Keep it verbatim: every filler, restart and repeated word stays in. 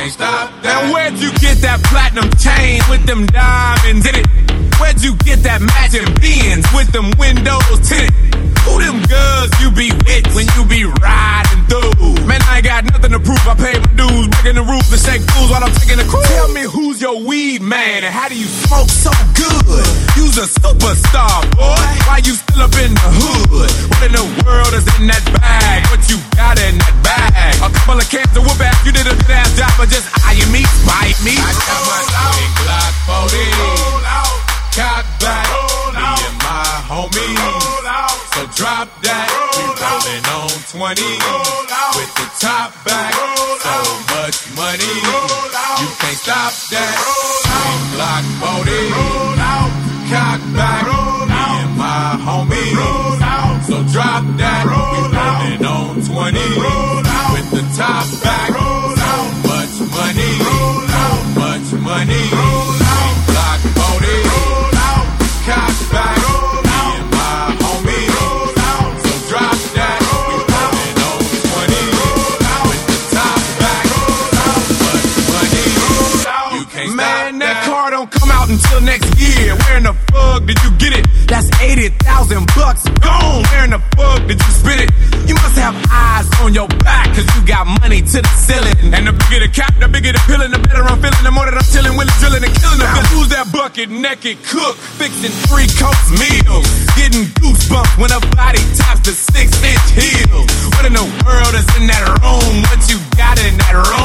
can't stop that. Now where'd you get that platinum chain with them diamonds in it? Where'd you get that matching Benz with them windows tinted? Who them girls you be with when you be riding through? Man, I ain't got nothing to prove. I pay my dues, breaking the roof and shake fools while I'm taking a cruise. Tell me who's your weed man and how do you smoke so good? You's a superstar, boy. Why you still up in the hood? What in the world is in that bag? What you got in that bag? A couple of cans of whoop ass. You did a good ass job of just eyeing me, spite me. I got my big Glock forty. Roll out. Cock back. Me and my homies. So drop that, we rollin' on twenty with the top back. So much money, you can't stop that. Big Glock forty, cock back. Me and my homies. So drop that, we rollin' on twenty with the top back. So much money, so much money. Big Glock forty, cock back. Come out until next year. Where in the fuck did you get it? That's eighty thousand bucks gone. Where in the fuck did you spit it? You must have eyes on your back, cause you got money to the ceiling. And the bigger the cap, the bigger the pillin', the better I'm feeling. The more that I'm chillin', willing, drilling, and killing them. Who's that bucket naked cook? Fixing three course meals. Getting goosebumps when a body taps the six inch heels. What in the world is in that room? What you got in that room?